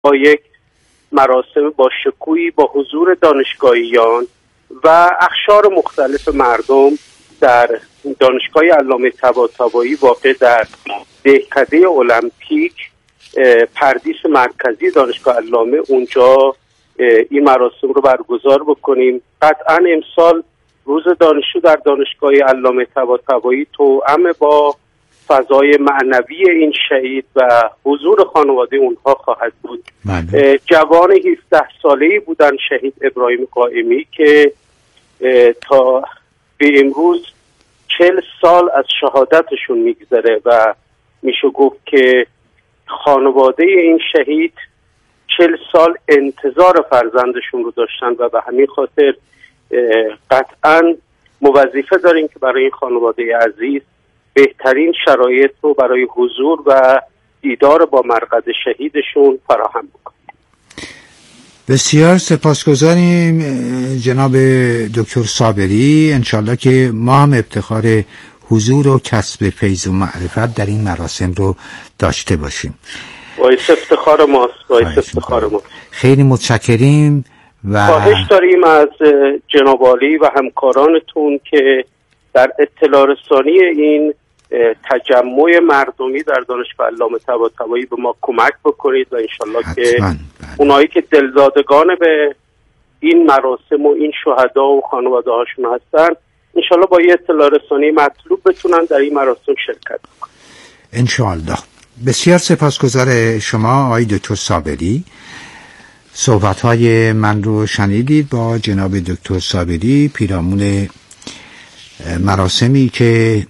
با یک مراسم با شکوهی با حضور دانشگاهیان و اقشار مختلف مردم در دانشگاه علامه طباطبایی واقع در دهکده المپیک پردیس مرکزی دانشگاه علامه، اونجا این مراسم رو برگزار بکنیم. قطعا امسال روز دانشجو در دانشگاه علامه طباطبایی توأم با فضای معنوی این شهید و حضور خانواده اونها خواهد بود. جوان 17 ساله‌ای بودن شهید ابراهیم قائمی که تا به امروز 40 سال از شهادتشون میگذره و میشه گفت که خانواده این شهید 40 سال انتظار فرزندشون رو داشتن و به همین خاطر قطعاً وظیفه داریم که برای این خانواده عزیز بهترین شرایط رو برای حضور و دیدار با مرقد شهیدشون فراهم بکنیم. بسیار سپاسگزاریم جناب دکتر صابری. انشالله که ما هم افتخار حضور و کسب فیض و معرفت در این مراسم رو داشته باشیم. باعث افتخار ماست. خیلی متشکریم و خواهش داریم از جناب عالی و همکارانتون که در اطلاع رسانی این تجمع مردمی در دانشگاه علامه طباطبایی به ما کمک بکنید و انشالله که اونایی که دلدادگان به این مراسم و این شهدا و خانواده هاشون هستن انشالله با یه اطلاع رسانی مطلوب بتونن در این مراسم شرکت بکنن انشالله. بسیار سپاسگزار شما آقای دکتر صابری. صحبت‌های من رو شنیدید با جناب دکتر صابری پیرامون مراسمی که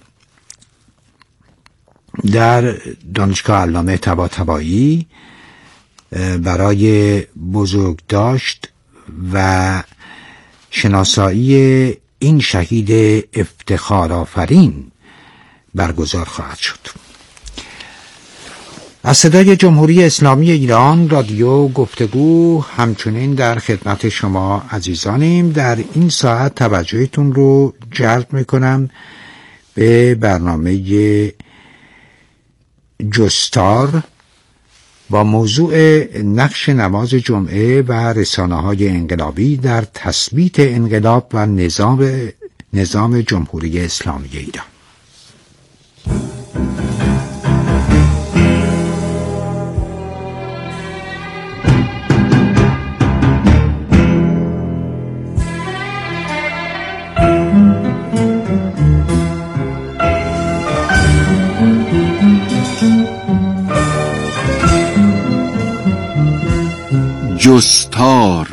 در دانشگاه علامه طباطبایی برای بزرگداشت و شناسایی این شهید افتخارآفرین برگزار خواهد شد. از صدای جمهوری اسلامی ایران رادیو گفتگو همچنین در خدمت شما عزیزانیم. در این ساعت توجهتون رو جلب میکنم به برنامه جستار با موضوع نقش نماز جمعه و رسانه‌های انقلابی در تثبیت انقلاب و نظام جمهوری اسلامی ایران. جستار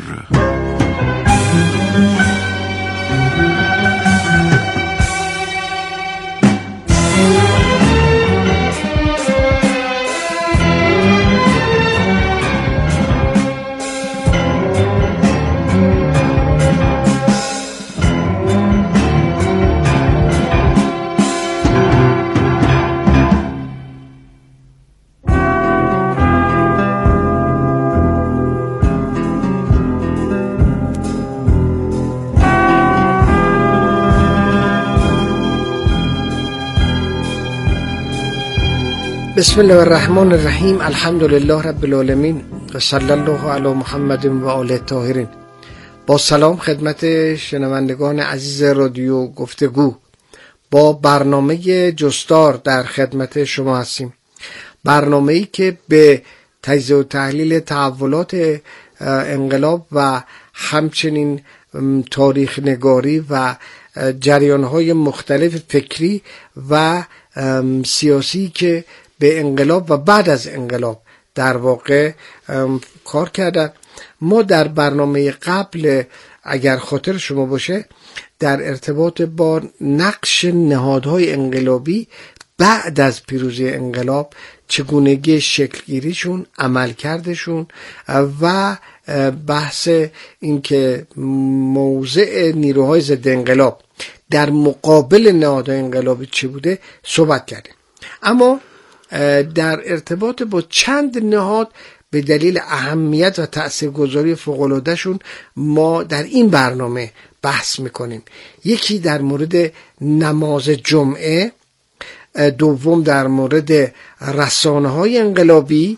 بسم الله الرحمن الرحیم. الحمدلله رب العالمین و صلی الله علی محمد و آله الطاهرین. با سلام خدمت شنوندگان عزیز رادیو گفتگو با برنامه جستار در خدمت شما هستیم. برنامه‌ای که به تجزیه و تحلیل تحولات انقلاب و همچنین تاریخ نگاری و جریان‌های مختلف فکری و سیاسی که به انقلاب و بعد از انقلاب در واقع کار کردن. ما در برنامه قبل اگر خاطر شما باشه در ارتباط با نقش نهادهای انقلابی بعد از پیروزی انقلاب، چگونگی شکلگیریشون، عملکردشون و بحث این که موضع نیروهای ضد انقلاب در مقابل نهادهای انقلابی چه بوده صحبت کردیم. اما در ارتباط با چند نهاد به دلیل اهمیت و تأثیرگذاری فوق‌العاده‌شون ما در این برنامه بحث میکنیم. یکی در مورد نماز جمعه، دوم در مورد رسانه‌های انقلابی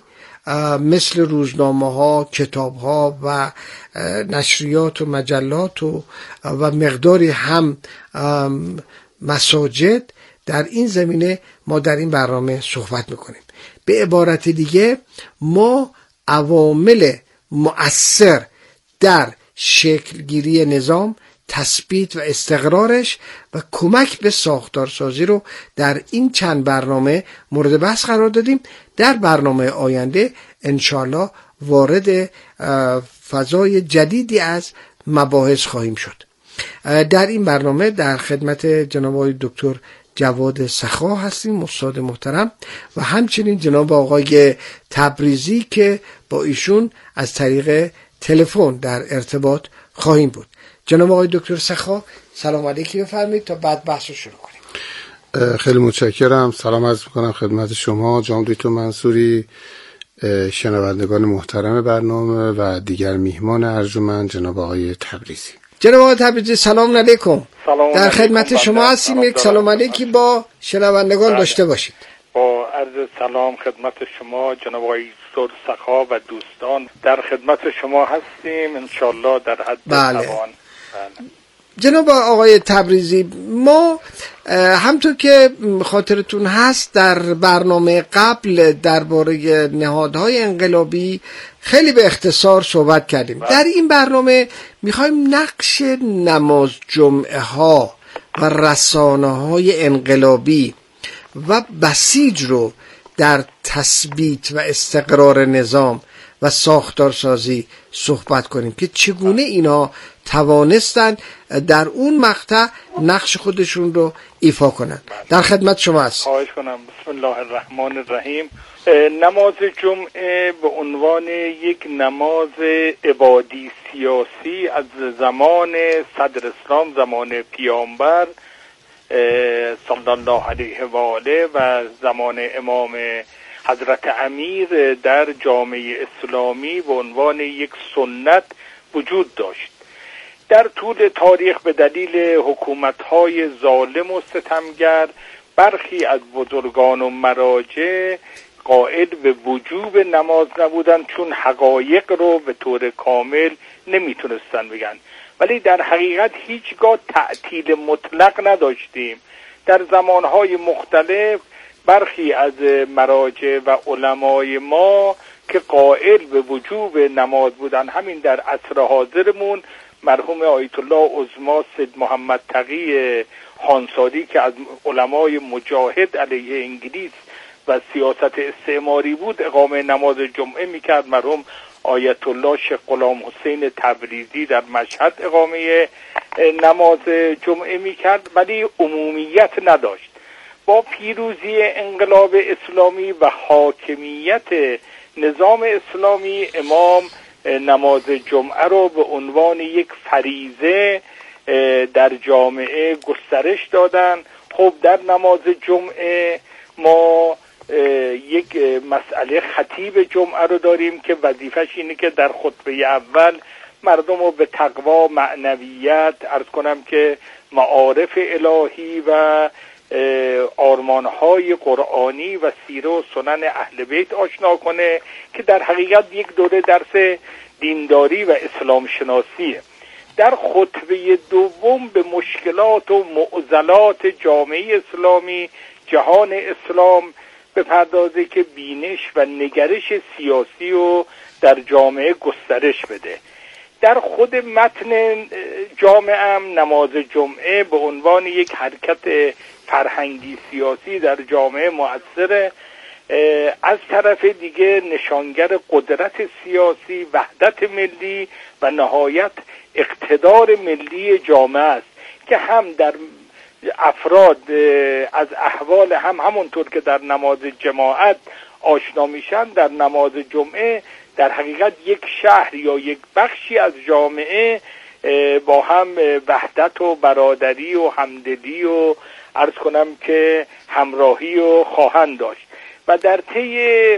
مثل روزنامه ها، کتاب ها و نشریات و مجلات و مقداری هم مساجد، در این زمینه ما در این برنامه صحبت میکنیم. به عبارت دیگه ما عوامل مؤثر در شکلگیری نظام، تثبیت و استقرارش و کمک به ساختارسازی رو در این چند برنامه مورد بحث قرار دادیم. در برنامه آینده انشالله وارد فضای جدیدی از مباحث خواهیم شد. در این برنامه در خدمت جناب آقای دکتر جواد سخا هستیم، استاد محترم، و همچنین جناب آقای تبریزی که با ایشون از طریق تلفن در ارتباط خواهیم بود. جناب آقای دکتر سخا سلام علیکی بفرمایید تا بعد بحث رو شروع کنیم. خیلی متشکرم. سلام عرض می‌کنم خدمت شما جناب دکتر منصوری، شنوندگان محترم برنامه و دیگر میهمان ارجمند جناب آقای تبریزی. جناب آقای تبریزی سلام علیکم. در خدمت شما هستیم. یک سلام علیکی با شنوندگان داشته باشید. با عرض سلام خدمت شما جناب آقای دکتر سخا و دوستان، در خدمت شما هستیم انشالله در حد توان. جناب آقای تبریزی، ما همطور که خاطرتون هست در برنامه قبل درباره نهادهای انقلابی خیلی به اختصار صحبت کردیم. در این برنامه میخوایم نقش نماز جمعه ها و رسانه های انقلابی و بسیج رو در تثبیت و استقرار نظام و ساختارسازی صحبت کنیم که چگونه اینا توانستند در اون مقطع نقش خودشون رو ایفا کنند. در خدمت شما هست. خواهش کنم. بسم الله الرحمن الرحیم. نماز جمعه به عنوان یک نماز عبادی سیاسی از زمان صدر اسلام، زمان پیامبر صلی الله علیه و آله و زمان امام حضرت امیر در جامعه اسلامی به عنوان یک سنت وجود داشت. در طول تاریخ به دلیل حکومت‌های ظالم و ستمگر برخی از بزرگان و مراجع قائل به وجوب نماز نبودند، چون حقایق رو به طور کامل نمیتونستن بگن. ولی در حقیقت هیچگاه تعطیل مطلق نداشتیم. در زمانهای مختلف برخی از مراجع و علمای ما که قائل به وجوب نماز بودن، همین در عصر حاضرمون مرحوم آیت الله عظما سید محمد تقی خانساری که از علمای مجاهد علیه انگلیس و سیاست استعماری بود اقامه نماز جمعه میکرد. مرحوم آیت الله شیخ غلام حسین تبریزی در مشهد اقامه نماز جمعه میکرد، ولی عمومیت نداشت. با پیروزی انقلاب اسلامی و حاکمیت نظام اسلامی امام نماز جمعه رو به عنوان یک فریضه در جامعه گسترش دادن. خب در نماز جمعه ما یک مسئله خطیب جمعه رو داریم که وظیفش اینه که در خطبه اول مردم رو به تقوا، معنویت، عرض کنم که معارف الهی و آرمانهای قرآنی و سیره و سنن اهل بیت آشنا کنه که در حقیقت یک دوره درس دینداری و اسلام شناسیه. در خطبه دوم به مشکلات و معضلات جامعه اسلامی، جهان اسلام بپردازه که بینش و نگرش سیاسی رو در جامعه گسترش بده. در خود متن جامعه هم نماز جمعه به عنوان یک حرکت فرهنگی سیاسی در جامعه مؤثره. از طرف دیگه نشانگر قدرت سیاسی، وحدت ملی و نهایت اقتدار ملی جامعه است که هم در افراد از احوال همونطور که در نماز جماعت آشنا میشن، در نماز جمعه در حقیقت یک شهر یا یک بخشی از جامعه با هم وحدت و برادری و همدلی و عرض کنم که همراهی و خواهند داشت. و در طی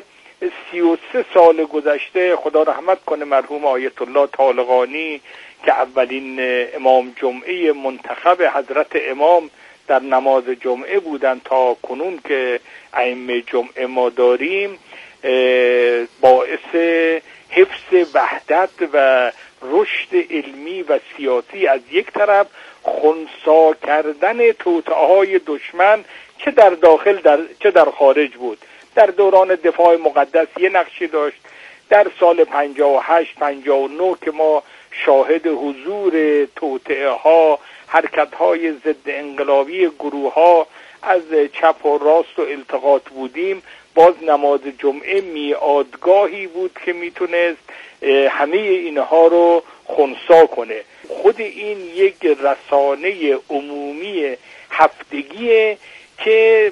33 سال گذشته خدا رحمت کنه مرحوم آیت الله طالقانی که اولین امام جمعه منتخب حضرت امام در نماز جمعه بودن تا کنون که ائمه جمعه ما داریم، باعث حفظ وحدت و رشد علمی و سیاسی از یک طرف، خنثی کردن توطئه‌های دشمن چه در داخل چه در خارج بود. در دوران دفاع مقدس یه نقشی داشت. در سال 58 59 که ما شاهد حضور توطئه‌ها، حرکت‌های ضد انقلابی گروه‌ها از چپ و راست و التقاط بودیم، باز نماز جمعه میعادگاهی بود که میتونست همه اینها رو خنثی کنه. خود این یک رسانه عمومی هفتگیه که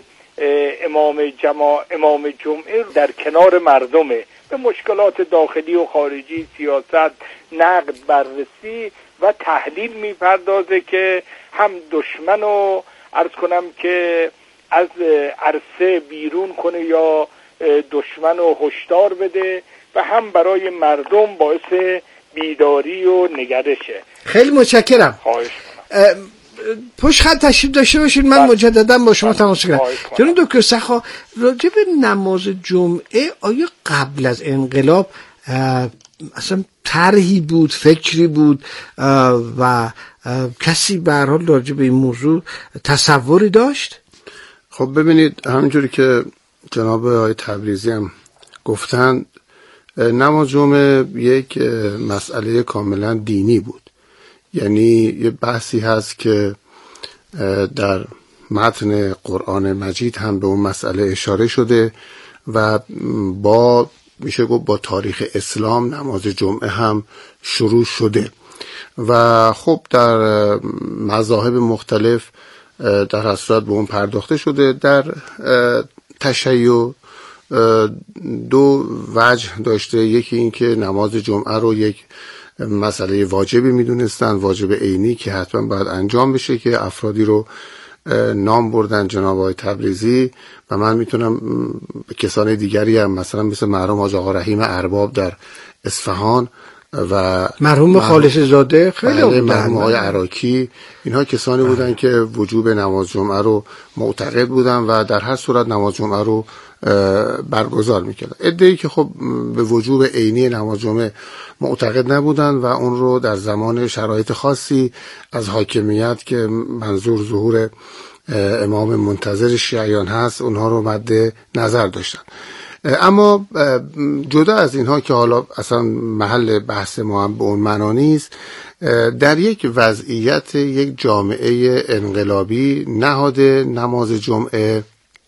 امام جمعه در کنار مردمه، به مشکلات داخلی و خارجی، سیاست، نقد، بررسی و تحلیل میپردازه که هم دشمن رو عرض کنم که از عرصه بیرون کنه یا دشمن رو هشدار بده و هم برای مردم باعث بیداری و نگرشه. خیلی متشکرم. خواهش کنم. پشت خط تشریف داشته باشید، من مجددا با شما تماس گرفتم. جناب دکتر سخا، راجع به نماز جمعه آیا قبل از انقلاب اصلا طرحی بود، فکری بود و کسی به هر حال راجع به این موضوع تصوری داشت؟ خب ببینید، همینجوری که جناب آقای تبریزی هم گفتن، نماز جمعه یک مسئله کاملا دینی بود. یعنی یه بحثی هست که در متن قرآن مجید هم به اون مسئله اشاره شده و میشه گفت با تاریخ اسلام نماز جمعه هم شروع شده و خب در مذاهب مختلف در هر صورت به اون پرداخته شده. در تشیع دو وجه داشته. یکی این که نماز جمعه رو یک مسئله واجبی میدونستن، واجب عینی که حتما باید انجام بشه، که افرادی رو نام بردن جناب آقای تبریزی و من میتونم کسان دیگری هم مثلا مثل مرحوم حاج آقا رحیم ارباب در اصفهان و مرحوم خالص زاده، خیلی مرحوم آقای عراقی، اینها کسانی بودن که وجوب نماز جمعه رو معتقد بودن و در هر صورت نماز جمعه رو برگزار میکردن. عده‌ای که خب به وجوب عینی نماز جمعه معتقد نبودن و اون رو در زمان شرایط خاصی از حاکمیت که منظور ظهور امام منتظر شیعیان هست اونها رو مد نظر داشتن. اما جدا از اینها که حالا اصلا محل بحث ما هم به اون معنا نیست، در یک وضعیت یک جامعه انقلابی نهاد نماز جمعه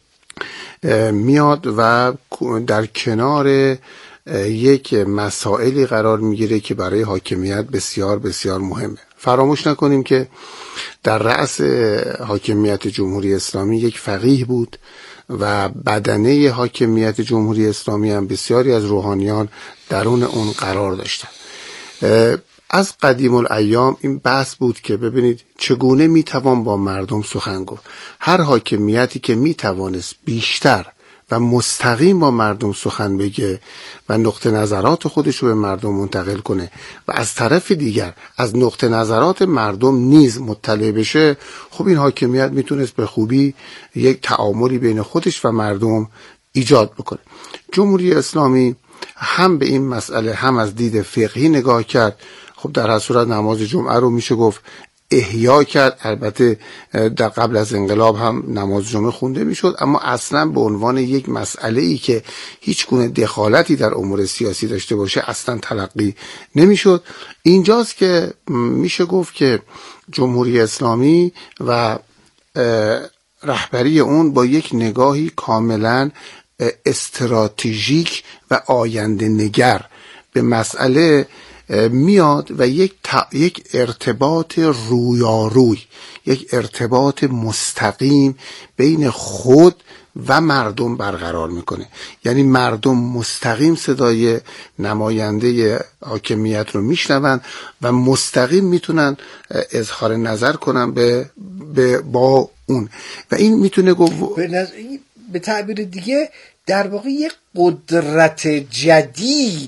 میاد و در کنار یک مسائلی قرار میگیره که برای حاکمیت بسیار بسیار مهمه. فراموش نکنیم که در رأس حاکمیت جمهوری اسلامی یک فقیه بود و بدنه حاکمیت جمهوری اسلامی هم بسیاری از روحانیان درون اون قرار داشتن. از قدیم الایام این بحث بود که ببینید چگونه میتوان با مردم سخن گفت. هر حاکمیتی که میتوانست بیشتر و مستقیم با مردم سخن بگه و نقطه نظرات خودش رو به مردم منتقل کنه و از طرف دیگر از نقطه نظرات مردم نیز مطلع بشه، خب این حاکمیت میتونست به خوبی یک تعاملی بین خودش و مردم ایجاد بکنه. جمهوری اسلامی هم به این مسئله هم از دید فقهی نگاه کرد. خب در هر صورت نماز جمعه رو میشه گفت احیا کرد. البته در قبل از انقلاب هم نماز جمعه خونده میشد، اما اصلا به عنوان یک مسئله ای که هیچ گونه دخالتی در امور سیاسی داشته باشه اصلا تلقی نمیشد. اینجاست که میشه گفت که جمهوری اسلامی و رهبری اون با یک نگاهی کاملا استراتژیک و آینده نگر به مسئله میاد و یک ارتباط رویاروی، یک ارتباط مستقیم بین خود و مردم برقرار میکنه. یعنی مردم مستقیم صدای نماینده حاکمیت رو میشنون و مستقیم میتونن اظهار نظر کنن با اون و این میتونه به تعبیر دیگه در واقع یک قدرت جدید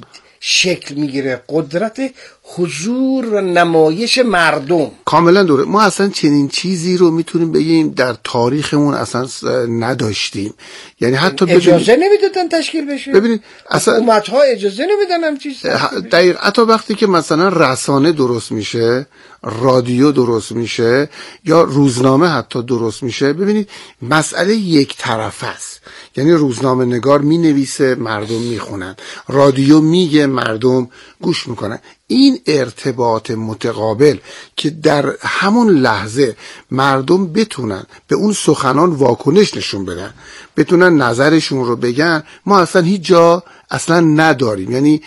شکل میگیره، قدرت حضور و نمایش مردم. کاملا دوره. ما اصلا چنین چیزی رو میتونیم بگیم در تاریخمون اصلا نداشتیم. یعنی حتی اجازه نمیدادن تشکیل بشه. ببینید اصلا حکومت‌ها اجازه نمیدن هم چیز. دقیق. حتی وقتی که مثلا رسانه درست میشه، رادیو درست میشه یا روزنامه حتی درست میشه، ببینید مسئله یک طرف است. یعنی روزنامه نگار می نویسه، مردم میخونن، رادیو میگه، مردم گوش میکنن. این ارتباط متقابل که در همون لحظه مردم بتونن به اون سخنان واکنش نشون بدن، بتونن نظرشون رو بگن، ما اصلا هیچ جا اصلا نداریم. یعنی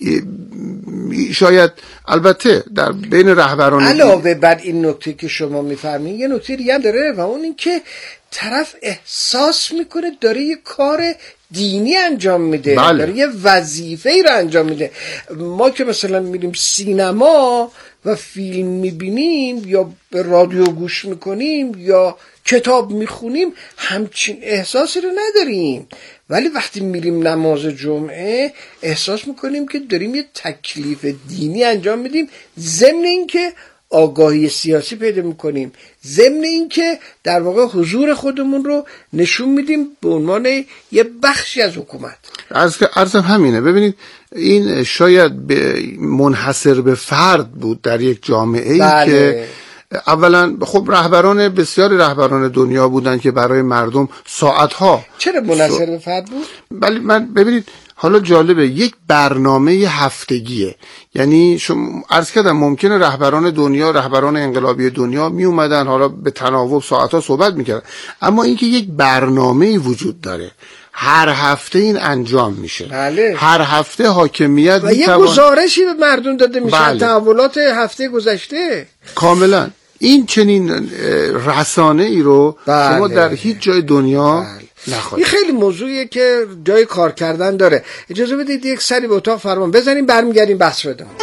شاید البته در بین رهبران علاوه بر این نکته که شما میفرمایید، یه نکته دیگه هم داره و اون این که طرف احساس میکنه داره یه کار دینی انجام میده. بله. داره یه وظیفه‌ای رو انجام میده. ما که مثلا میریم سینما و فیلم میبینیم یا به رادیو گوش میکنیم یا کتاب میخونیم، همچین احساسی رو نداریم. ولی وقتی میریم نماز جمعه احساس میکنیم که داریم یه تکلیف دینی انجام میدیم، ضمن این که آگاهی سیاسی پیدا میکنیم، ضمن این که در واقع حضور خودمون رو نشون میدیم به عنوان یه بخشی از حکومت. عرضم همینه. ببینید این شاید منحصر به فرد بود در یک جامعه ای بله. که اولا خب بسیاری رهبران دنیا بودن که برای مردم ساعتها. چرا منحصر به فرد بود؟ ولی من ببینید حالا جالبه، یک برنامه هفتگیه. یعنی عرض کردم ممکنه رهبران دنیا، رهبران انقلابی دنیا می اومدن حالا به تناوب ساعتها صحبت میکردن، اما اینکه یک برنامه‌ای وجود داره، هر هفته این انجام میشه. بله. هر هفته حاکمیت و یه گزارشی به مردم داده میشه. بله. تحولات هفته گذشته. کاملا. این چنین رسانه ای رو بله. شما در هیچ جای دنیا این خیلی موضوعیه که جای کار کردن داره. اجازه بدید یک سری به اتاق فرمان بزنیم، برمیگردیم بحث رو ادامه.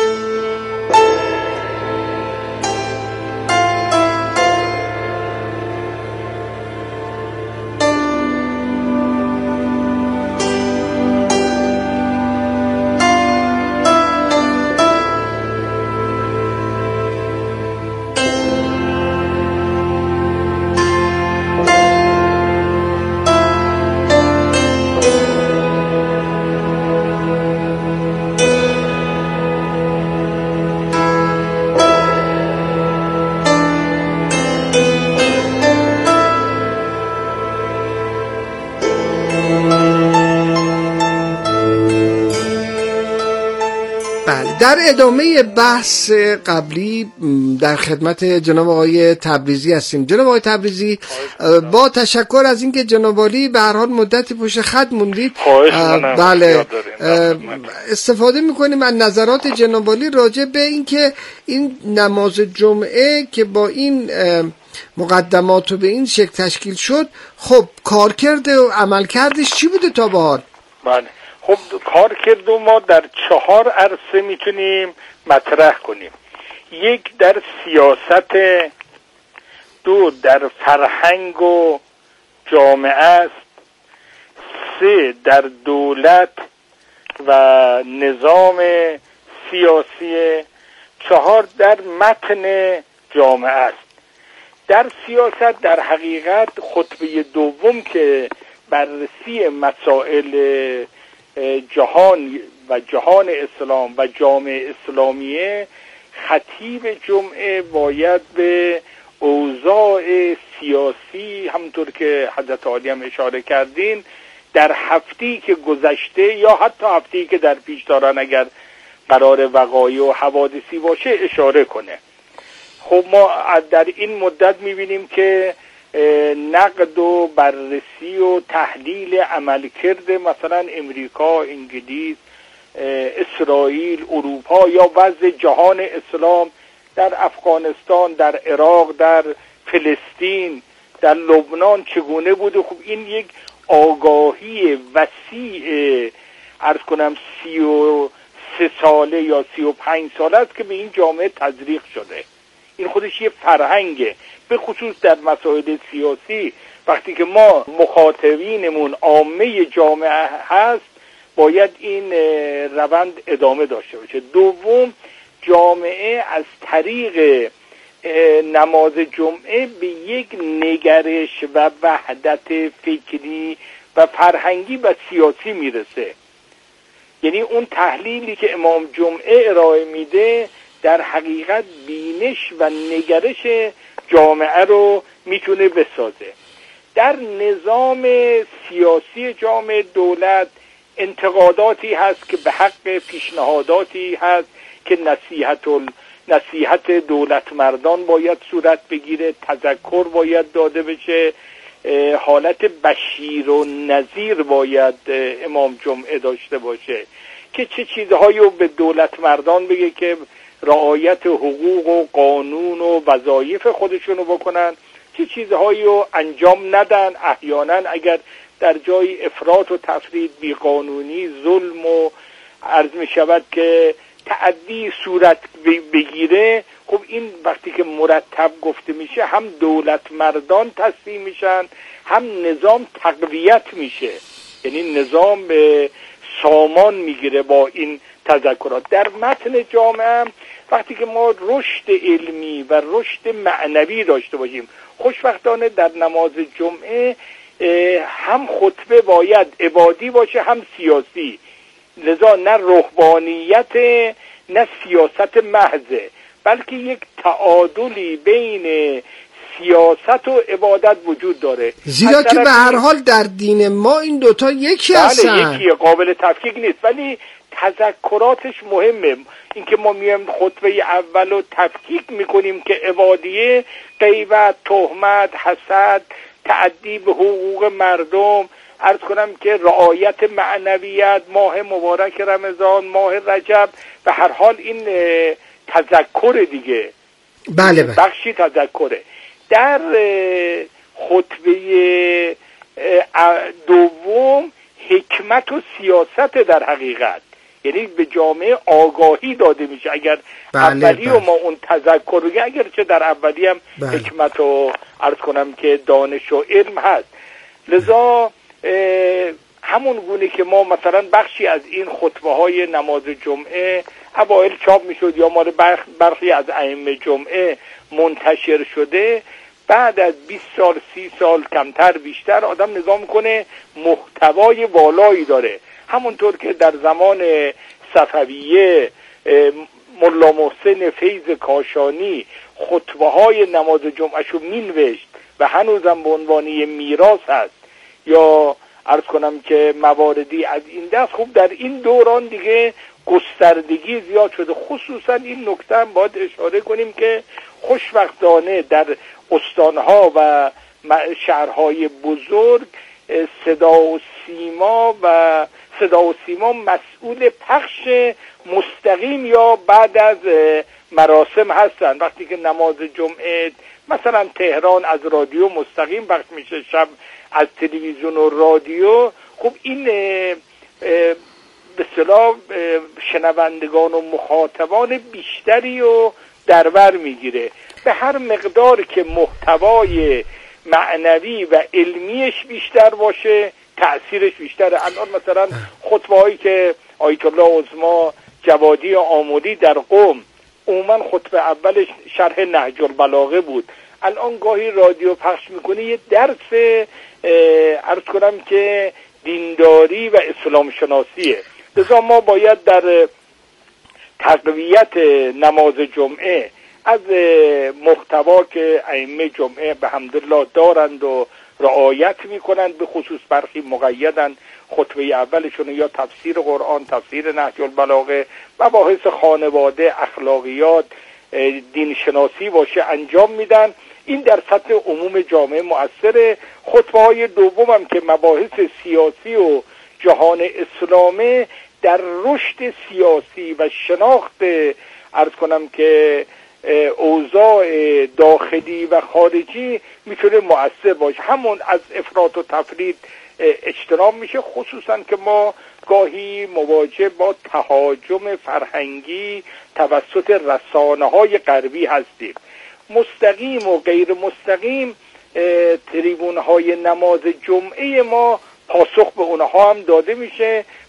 در ادامه بحث قبلی در خدمت جناب آقای تبریزی هستیم. جناب آقای تبریزی، با تشکر از اینکه جناب عالی به هر حال مدتی پشت خط موندید. بله، استفاده میکنیم از نظرات جناب عالی راجع به اینکه این نماز جمعه که با این مقدمات و به این شکل تشکیل شد، خب کارکرد و عملکردش چی بوده تا به حال؟ بله، خب کارکرد ما در 4 عرصه میتونیم مطرح کنیم. 1 در سیاست، 2 در فرهنگ و جامعه است، 3 در دولت و نظام سیاسی، 4 در متن جامعه است. در سیاست در حقیقت خطبه دوم که بررسی مسائل جهان و جهان اسلام و جامعه اسلامیه، خطیب جمعه باید به اوضاع سیاسی همونطور که حضرت عالی هم اشاره کردین در هفته‌ای که گذشته یا حتی هفته‌ای که در پیش دارن اگر قرار وقایع و حوادثی باشه اشاره کنه. خب ما در این مدت میبینیم که نقد و بررسی و تحلیل عملکرد مثلا امریکا، انگلیس، اسرائیل، اروپا یا وضع جهان اسلام در افغانستان، در عراق، در فلسطین، در لبنان چگونه بوده. خب این یک آگاهی وسیع عرض کنم 33 ساله یا 35 ساله است که به این جامعه تزریق شده. این خودش یه فرهنگه، به خصوص در مسائل سیاسی. وقتی که ما مخاطبینمون عامه جامعه هست، باید این روند ادامه داشته باشه. دوم، جامعه از طریق نماز جمعه به یک نگرش و وحدت فکری و فرهنگی و سیاسی میرسه. یعنی اون تحلیلی که امام جمعه ارائه میده در حقیقت بینش و نگرش جامعه رو میتونه بسازه. در نظام سیاسی جامعه دولت انتقاداتی هست که به حق پیشنهاداتی هست که نصیحت دولت مردان باید صورت بگیره، تذکر باید داده بشه، حالت بشیر و نذیر باید امام جمعه داشته باشه که چه چیزهایی رو به دولت مردان بگه که رعایت حقوق و قانون و وظایف خودشونو بکنن، چه چیزهایی رو انجام ندن. احیانا اگر در جای افراط و تفرید، بیقانونی، ظلم و عرض می شود که تعدی صورت بگیره، خب این وقتی که مرتب گفته میشه هم دولت مردان تصمیم میشن، هم نظام تقویت میشه، یعنی نظام به سامان میگیره با این تذکرات. در متن جامعه وقتی که ما رشد علمی و رشد معنوی داشته باشیم، خوشبختانه در نماز جمعه هم خطبه باید عبادی باشه هم سیاسی، لذا نه رهبانیت نه سیاست محضه، بلکه یک تعادلی بین سیاست و عبادت وجود داره، زیرا که به هر حال در دین ما این دوتا یکی هستن. یکی قابل تفکیک نیست، ولی تذکراتش مهمه. اینکه ما میایم خطبه اول رو تفکیک میکنیم که عبادیه، غیبت، تهمت، حسد، تعدی به حقوق مردم، عرض کنم که رعایت معنویت، ماه مبارک رمضان، ماه رجب، به هر حال این تذکر دیگه. بله بله. بخشی تذکره. در خطبه دوم حکمت و سیاست در حقیقت، یعنی به جامعه آگاهی داده میشه. اگر اولی و ما اون تذکر رو، اگر چه در اولی هم حکمت و عرض کنم که دانش و علم هست، لذا همون گونه که ما مثلا بخشی از این خطبه های نماز جمعه اوائل چاپ میشد یا مال برخی از ائمه جمعه منتشر شده، بعد از 20 سال 30 سال کمتر بیشتر آدم نگاه میکنه محتوای والایی داره. همونطور که در زمان صفویه ملا محسن فیض کاشانی خطبه های نماز جمعهشو مینوشت و هنوزم به عنوان میراث هست، یا عرض کنم که مواردی از این دست، خوب در این دوران دیگه گستردگی زیاد شده. خصوصا این نکته هم باید اشاره کنیم که خوشبختانه در استانها و شهرهای بزرگ صدا و سیما مسئول پخش مستقیم یا بعد از مراسم هستن. وقتی که نماز جمعه مثلا تهران از رادیو مستقیم پخش میشه، شب از تلویزیون و رادیو، خب این به اصطلاح شنوندگان و مخاطبان بیشتری رو در بر میگیره. به هر مقدار که محتوای معنوی و علمیش بیشتر باشه تأثیرش بیشتره. الان مثلا خطبه هایی که آیت الله عظما جوادی آمودی در قم، عموما خطبه اولش شرح نهج البلاغه بود، الان گاهی رادیو پخش میکنه یه درس عرض کنم که دینداری و اسلام شناسیه. لذا ما باید در تقویت نماز جمعه از محتوا که ائمه جمعه به حمدالله دارند و رعایت میکنند، به خصوص برخی مقیدن خطبه اولشون یا تفسیر قرآن، تفسیر نهج البلاغه، مباحث خانواده، اخلاقیات، دین شناسی باشه انجام میدن. این در سطح عموم جامعه مؤثره. خطبه های دوم هم که مباحث سیاسی و جهان اسلامه، در رشد سیاسی و شناخت عرض کنم که اوضاع داخلی و خارجی میتونه مؤثر باشه. همون از افراط و تفرید اجتناب میشه، خصوصا که ما گاهی مواجه با تهاجم فرهنگی توسط رسانه‌های غربی هستیم. مستقیم و غیر مستقیم تریبون‌های نماز جمعه ما پاسخ به اونها هم داده میشه.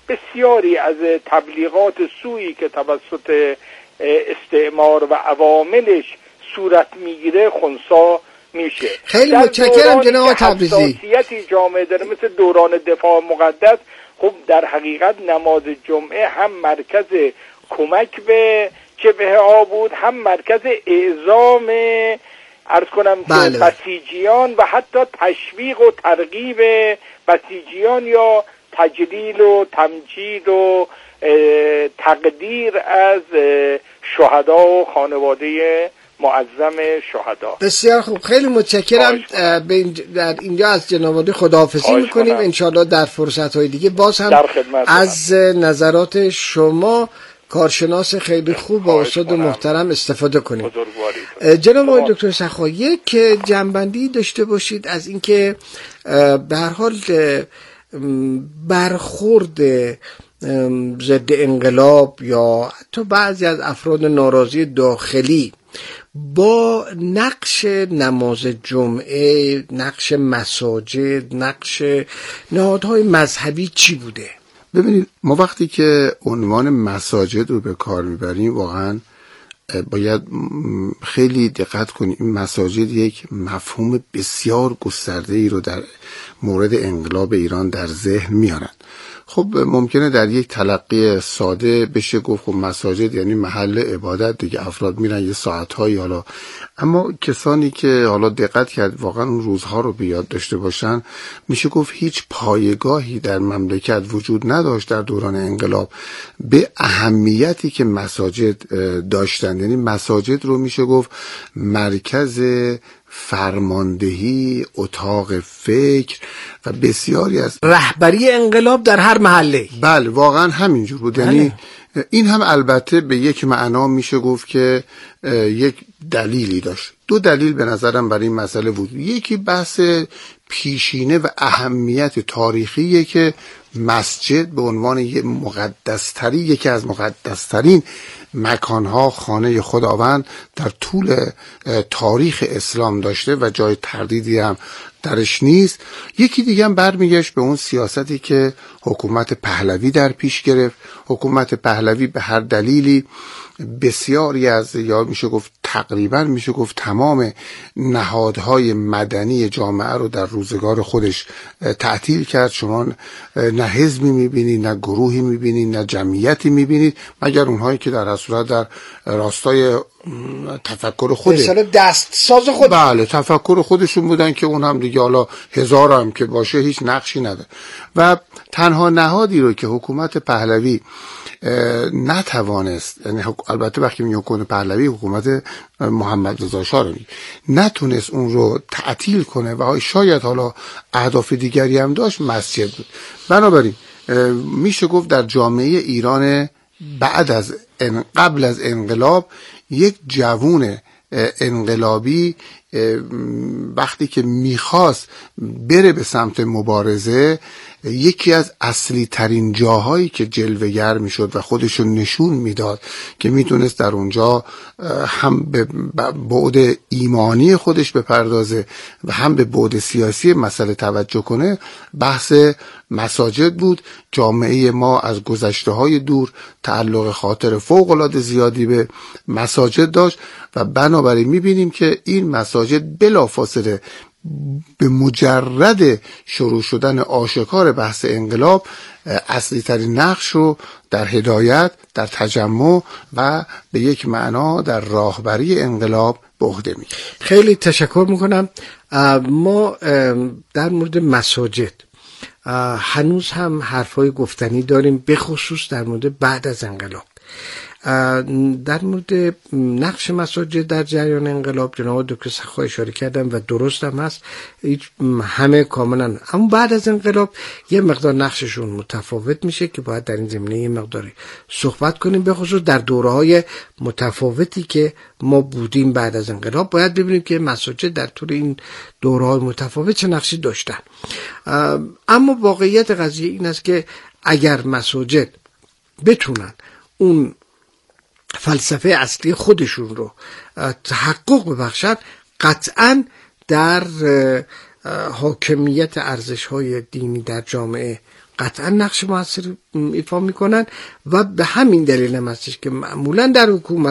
بسیاری از تبلیغات سویی که توسط استعمار و عواملش صورت میگیره خنثی میشه. خیلی متشکرم جناب تبریزی. حساسیتی جامعه داره مثل دوران دفاع مقدس، خب در حقیقت نماز جمعه هم مرکز کمک به جبهه ها بود، هم مرکز اعزام عرض کنم که بسیجیان و حتی تشویق و ترغیب بسیجیان یا تجلیل و تمجید و تقدیر از شهدا و خانواده معظم شهدا. بسیار خوب، خیلی متشکرم. در اینجا از جناب خداحافظی میکنیم، انشاءالله در فرصت‌های دیگه باز هم از نظرات شما کارشناس خیلی خوب و استاد محترم استفاده کنیم. جناب دکتر سخا، یک جنبندی داشته باشید از اینکه به هر حال برخورد ضد انقلاب یا حتی بعضی از افراد ناراضی داخلی با نقش نماز جمعه، نقش مساجد، نقش نهادهای مذهبی چی بوده؟ ببینید، ما وقتی که عنوان مساجد رو به کار میبریم واقعا باید خیلی دقت کنیم. این مساجد یک مفهوم بسیار گسترده ای رو در مورد انقلاب ایران در ذهن میارن. خب ممکنه در یک تلقی ساده بشه گفت خب مساجد یعنی محل عبادت دیگه، افراد میرن یه ساعتهایی حالا، اما کسانی که حالا دقت کرد واقعا اون روزها رو به یاد داشته باشن، میشه گفت هیچ پایگاهی در مملکت وجود نداشت در دوران انقلاب به اهمیتی که مساجد داشتن. یعنی مساجد رو میشه گفت مرکز فرماندهی، اتاق فکر و بسیاری از رهبری انقلاب در هر محله. بله واقعا همینجور بود. یعنی این هم البته به یک معنا میشه گفت که یک دلیلی داشت. دو دلیل به نظرم برای این مسئله بود. یکی بحث پیشینه و اهمیت تاریخیه که مسجد به عنوان یکی از مقدسترین مکانها، خانه خداوند در طول تاریخ اسلام داشته و جای تردیدی هم درش نیست. یکی دیگه هم برمیگشت به اون سیاستی که حکومت پهلوی در پیش گرفت. حکومت پهلوی به هر دلیلی بسیاری از، یا میشه گفت تقریبا میشه گفت تمام نهادهای مدنی جامعه رو در روزگار خودش تعطیل کرد. شما نه حزبی میبینید، نه گروهی میبینید، نه جمعیتی میبینید، مگر اونهایی که در صورت در راستای تفکر خوده، دست ساز خود، بله تفکر خودشون بودن که اون هم دیگه حالا هزار هم که باشه هیچ نقشی نداره. و تنها نهادی رو که حکومت پهلوی نتوانست، یعنی البته وقتی میگم حکومت پهلوی حکومت محمد رضا شاه رو نتونست اون رو تعطیل کنه و شاید حالا اهداف دیگری هم داشت، مسجد بود. بنابراین میشه گفت در جامعه ایران قبل از انقلاب یک جوون انقلابی وقتی که میخواست بره به سمت مبارزه، یکی از اصلی ترین جاهایی که جلوه‌گر میشد و خودشون نشون میداد که میتونست در اونجا هم به بعد ایمانی خودش بپردازه و هم به بعد سیاسی مسئله توجه کنه، بحث مساجد بود. جامعه ما از گذشته‌های دور تعلق خاطر فوق‌العاده زیادی به مساجد داشت و بنابراین میبینیم که این مساجد بلافاصله به مجرد شروع شدن آشکار بحث انقلاب اصلی ترین نقش رو در هدایت، در تجمع و به یک معنا در راهبری انقلاب به عهده میگیره. خیلی تشکر میکنم. ما در مورد مساجد هنوز هم حرفای گفتنی داریم، به خصوص در مورد بعد از انقلاب. در مورد نقش مساجد در جریان انقلاب جناب دکتر سخا اشاره کردم و درست هم هست، همه کاملا. اما بعد از انقلاب یه مقدار نقششون متفاوت میشه که باید در این زمینه یه مقداری صحبت کنیم، به خصوص در دوره‌های متفاوتی که ما بودیم بعد از انقلاب. باید ببینیم که مساجد در طول این دوره‌های متفاوت چه نقشی داشتن. اما واقعیت قضیه این است که اگر مساجد بتونن اون فلسفه اصلی خودشون رو تحقق ببخشن، قطعاً در حاکمیت ارزش‌های دینی در جامعه قطعا نقش موثر ایفا میکنن و به همین دلیل هم هستش که معمولا در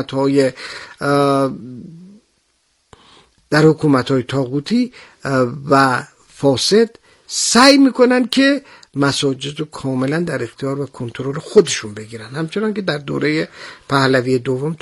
حکومت‌های طاغوتی و فاسد سعی میکنن که مساجد رو کاملا در اختیار و کنترل خودشون بگیرن، همچنان که در دوره پهلوی دوم